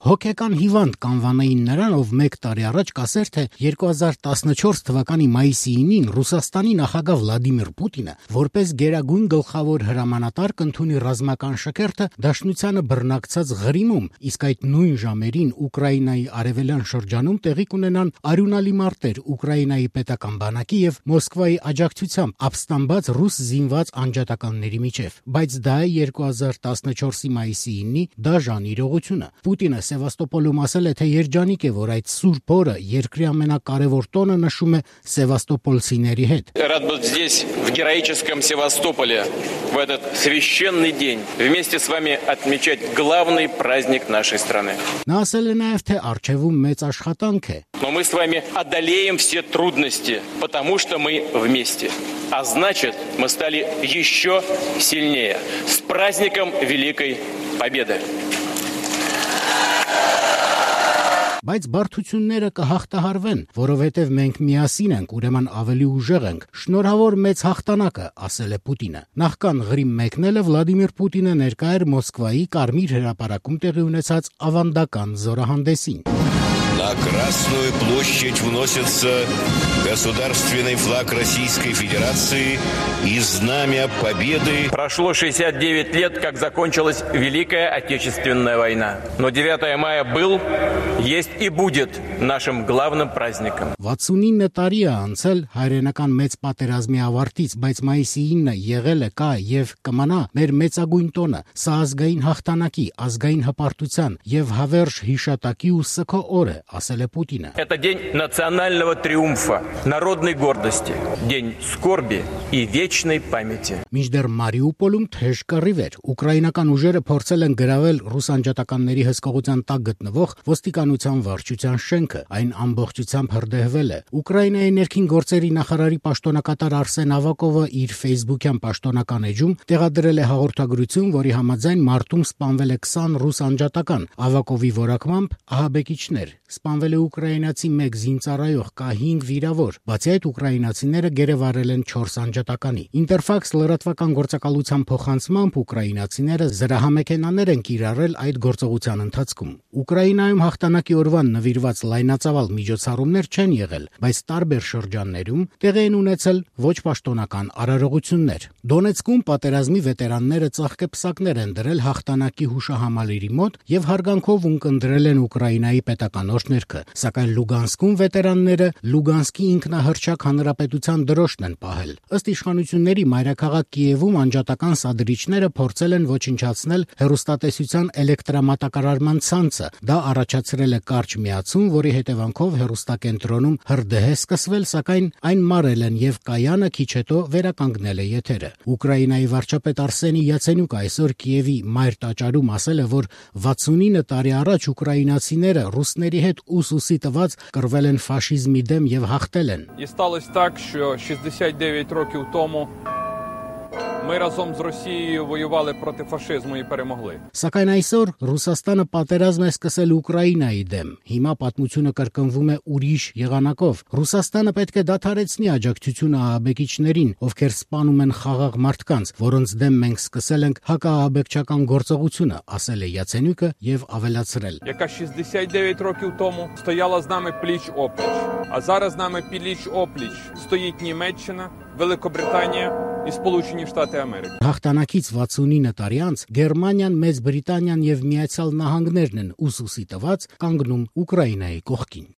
Հոգեկան հիվանդ կանվանային նրան, ով 1 տարի առաջ կասեր, թե 2014 թվականի մայիսի 9-ին Ռուսաստանի նախագահ Վլադիմիր Պուտինը որպես գերագույն գլխավոր հրամանատար կընդունի ռազմական շքերթը Դաշնությանը բռնակցած Ղրիմում, իսկ այդ նույն ժամերին Ուկրաինայի արևելյան շրջանում տեղի կունենան արյունալի մարտեր Ուկրաինայի պետական բանակի եւ Մոսկվայի աջակցությամբ ապստամբած ռուս զինված անջատականների միջև։ Բայց դա է 2014-ի մայիսի 9-ի դաժան իրողությունը։ Պուտինը Սևաստոպոլում ասել է, թե երջանիկ է, որ այդ սուրբ օրը երկրի ամենակարևոր տոնը նշում է սևաստոպոլցիների հետ։ Рад быть здесь, в героическом Севастополе, в этот священный день, вместе с вами отмечать главный праздник нашей страны. Նա ասել է նաև, թե առջևում մեծ աշխատանք է։ Но мы с вами одолеем все трудности, потому что мы вместе. А значит, мы стали еще сильнее. С праздником Великой Победы! Բայց բարդությունները կհաղթահարվեն, որովհետև մենք միասին ենք, ուրեմն ավելի ուժեղ ենք։ Շնորհավոր մեծ հաղթանակը, ասել է Պուտինը։ Նախքան Ղրիմ մեկնելը Վլադիմիր Պուտինը ներկա էր Մոսկվայի Կարմիր հրապարակում տեղի ունեցած ավանդական զորահանդեսին։ На Красную площадь вносится государственный флаг Российской Федерации и знамя Победы. Прошло 69 лет, как закончилась Великая Отечественная война. Но 9 мая был, есть и будет нашим главным праздником. 69 տարի է անցել հայրենական մեծ պատերազմի ավարտից, բայց մայիսի 9-ը եղել է, կա եւ կմնա մեր մեծագույն տոնը, սա ազգային հաղթանակի, ազգային հպարտության եւ հավերժ հիշատակի ու սգո օր է, ասել է Պուտինը։ Это день национального триумфа, народной гордости, день скорби и вечной памяти. Մինչդեռ Մարիուպոլում թեժ կռիվ էր։ Ուկրաինական ուժերը փորձել են գրավել ռուս անջատականների հսկողության տակ գտնվող ոստիկանության վարչության շենքը, այն ամբողջությամբ հրդեհվել է։ Ուկրաինայի ներքին գործերի նախարարի պաշտոնակատար Արսեն Ավակովը իր Facebook-յան պաշտոնական էջում տեղադրել է հաղորդագրություն, որի համաձայն մարտում սպանվել է 20 ռուս անջատական։ Ավակովի որակմամբ ահաբեկիչներ։ Սպանվել է ուկրաինացի 1 զինծառայող, կա 5 վիրավոր։ Բացի այդ, ուկրաինացիները գերեվարել են 4 անջատականի։ Ինտերֆաքս լրատվական գործակալության փոխանցմամբ ուկրաինացիները զրահամեքենաներ են կիրառել այդ գործողության ընթացքում։ Ուկրաինայում հաղթանակի օրվան նվիրված լայնածավալ միջոցառումներ չեն եղել, բայց տարբեր շրջաններում տեղի են ունեցել ոչ պաշտոնական արարողություններ։ Դոնեցկում պատերազմի վետերանները ծաղկեպսակներ են դրել հաղթանակի հուշահամալիրի մոտ եւ հարգանքով ունկնդրել են Ուկրաինայի պետական օրհներգը, սակայն Լուգանսկում վետերանները Լուգանսկի ինքնահռչակ հանրապետության դրոշն են պահել։ Ըստ իշխանությունների մայրաքաղաք Կիևում անջատական սադրիչները փորձել են ոչնչացնել հեռուստատեսության էլեկտրամատակարարման ցանցը։ Դա առաջացրել է կարճ միացում, որի հետևանքով հեռուստակենտրոնում հրդեհ է սկսվել, սակայն այն մարել են եւ կայանը քիչ հետո վերականգնել է եթերը։ Ուկրաինայի վարչապետ Արսենի Յացենյուկը այսօր Կիևի մայր տաճարում ասել է, որ 69 տարի առաջ ուկրաինացիները ռուսների հետ ուսուսի տված կռվել են фашизмի դեմ եւ հաղթել են։ І сталося так, що 69 років тому ми разом з Росією воювали проти фашизму і перемогли. Սակայն այսօր Ռուսաստանը պատերազմ է սկսել Ուկրաինայի դեմ։ Հիմա պատմությունը կրկնվում է ուրիշ եղանակով։ Ռուսաստանը պետք է դադարեցնի աջակցությունը ահաբեկիչներին, ովքեր սպանում են խաղաղ մարդկանց, որոնց դեմ մենք սկսել ենք հակաահաբեկչական գործողությունը, ասել է Յացենյուկը եւ ավելացրել. Яка 69 років тому стояла з нами пліч-опліч. А зараз з нами пліч-опліч стоїть Німеччина, Великобританія і Сполучені Штати Америки. Հաղթանակից 69 տարի անց Գերմանիան, Մեծ Բրիտանիան եւ Միացյալ Նահանգներն են ուսուսի տված կանգնում Ուկրաինայի կողքին։